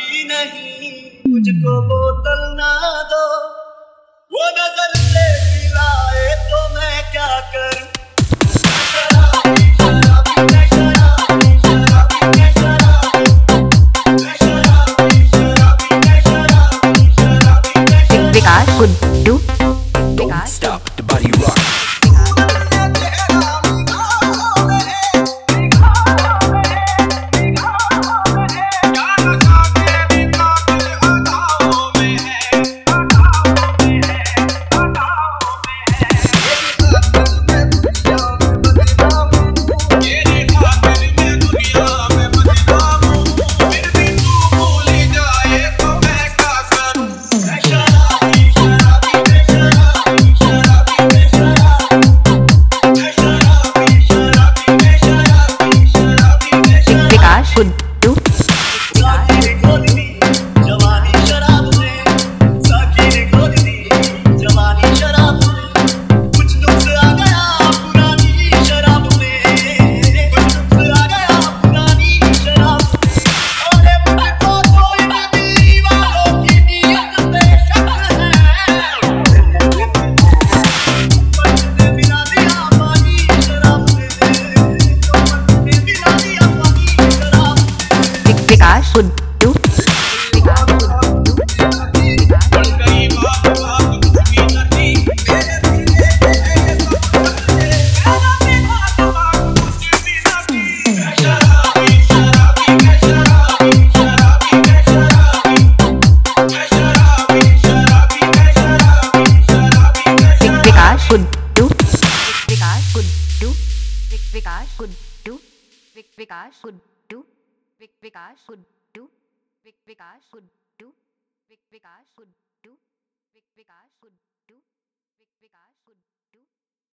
शराबी नहीं, मुझको बोतल ना दो, वो नजर से मिलाए तो मैं क्या करूं। शराबी शराबी मैं शराबी शराबी मैं शराबी मैं शराबी शराबी मैं शराबी शराबी मैं शराबी। विकास Guddu Don't stop the body rock. Guddu जवानी शराब में साकी खोद दी, जवानी शराब में कुछ नुक्स आ गया पुरानी शराब में, कुछ नुक्स आ गया पुरानी शराब में। अरे मुझको तो इन दिल वालों की नीयत पे शक है, बचने मिला दिया पानी शराब में, बचने मिला दिया पानी शराब में। विकास गुड्डू गुड्डू विकास गुड्डू विकास गुड्डू विकास गुड्डू विकास गुड्डू विकास गुड्डू विकास गुड्डू विकास गुड्डू विकास गुड्डू।